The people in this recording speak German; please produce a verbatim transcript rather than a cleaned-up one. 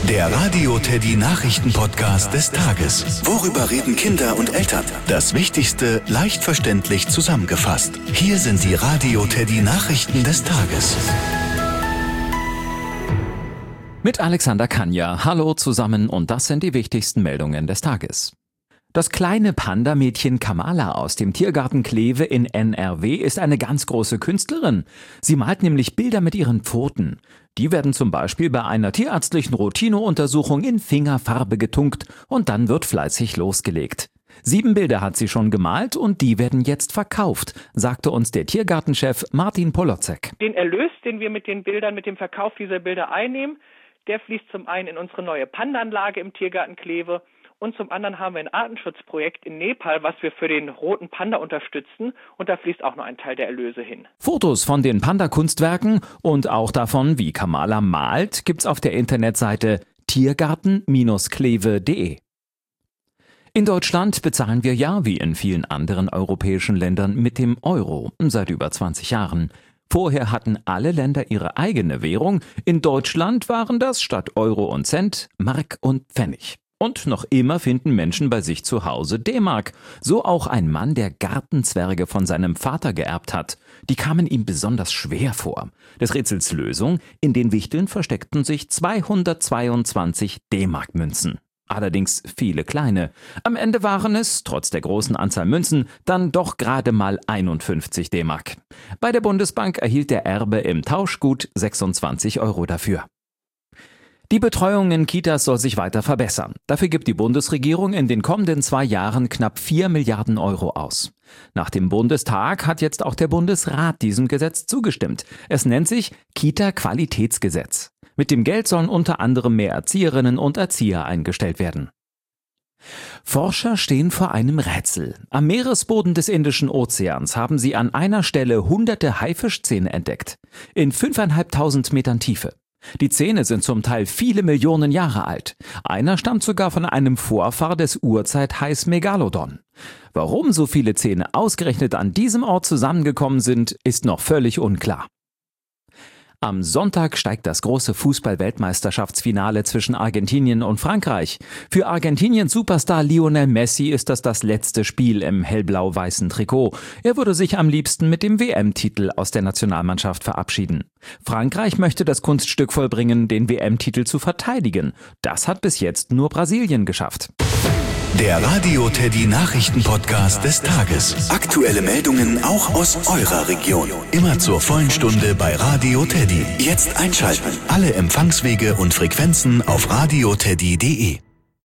Der Radio Teddy Nachrichten-Podcast des Tages. Worüber reden Kinder und Eltern? Das Wichtigste leicht verständlich zusammengefasst. Hier sind die Radio Teddy Nachrichten des Tages. Mit Alexander Kanja. Hallo zusammen und das sind die wichtigsten Meldungen des Tages. Das kleine Panda-Mädchen Kamala aus dem Tiergarten Kleve in N R W ist eine ganz große Künstlerin. Sie malt nämlich Bilder mit ihren Pfoten. Die werden zum Beispiel bei einer tierärztlichen Routine-Untersuchung in Fingerfarbe getunkt und dann wird fleißig losgelegt. Sieben Bilder hat sie schon gemalt und die werden jetzt verkauft, sagte uns der Tiergartenchef Martin Polozek. Den Erlös, den wir mit den Bildern, mit dem Verkauf dieser Bilder einnehmen, der fließt zum einen in unsere neue Panda-Anlage im Tiergarten Kleve. Und zum anderen haben wir ein Artenschutzprojekt in Nepal, was wir für den roten Panda unterstützen. Und da fließt auch noch ein Teil der Erlöse hin. Fotos von den Panda-Kunstwerken und auch davon, wie Kamala malt, gibt's auf der Internetseite tiergarten Kleve punkt de. In Deutschland bezahlen wir ja, wie in vielen anderen europäischen Ländern, mit dem Euro seit über zwanzig Jahren. Vorher hatten alle Länder ihre eigene Währung. In Deutschland waren das statt Euro und Cent Mark und Pfennig. Und noch immer finden Menschen bei sich zu Hause D-Mark. So auch ein Mann, der Gartenzwerge von seinem Vater geerbt hat. Die kamen ihm besonders schwer vor. Des Rätsels Lösung: in den Wichteln versteckten sich zweihundertzweiundzwanzig D-Mark-Münzen. Allerdings viele kleine. Am Ende waren es, trotz der großen Anzahl Münzen, dann doch gerade mal einundfünfzig D-Mark. Bei der Bundesbank erhielt der Erbe im Tausch gut sechsundzwanzig Euro dafür. Die Betreuung in Kitas soll sich weiter verbessern. Dafür gibt die Bundesregierung in den kommenden zwei Jahren knapp vier Milliarden Euro aus. Nach dem Bundestag hat jetzt auch der Bundesrat diesem Gesetz zugestimmt. Es nennt sich Kita-Qualitätsgesetz. Mit dem Geld sollen unter anderem mehr Erzieherinnen und Erzieher eingestellt werden. Forscher stehen vor einem Rätsel. Am Meeresboden des Indischen Ozeans haben sie an einer Stelle hunderte Haifischzähne entdeckt. In fünftausendfünfhundert Metern Tiefe. Die Zähne sind zum Teil viele Millionen Jahre alt. Einer stammt sogar von einem Vorfahr des Urzeit-Hais Megalodon. Warum so viele Zähne ausgerechnet an diesem Ort zusammengekommen sind, ist noch völlig unklar. Am Sonntag steigt das große Fußball-Weltmeisterschaftsfinale zwischen Argentinien und Frankreich. Für Argentiniens Superstar Lionel Messi ist das das letzte Spiel im hellblau-weißen Trikot. Er würde sich am liebsten mit dem W M-Titel aus der Nationalmannschaft verabschieden. Frankreich möchte das Kunststück vollbringen, den W M-Titel zu verteidigen. Das hat bis jetzt nur Brasilien geschafft. Der Radio Teddy Nachrichten-Podcast des Tages. Aktuelle Meldungen auch aus eurer Region. Immer zur vollen Stunde bei Radio Teddy. Jetzt einschalten. Alle Empfangswege und Frequenzen auf radio teddy punkt de.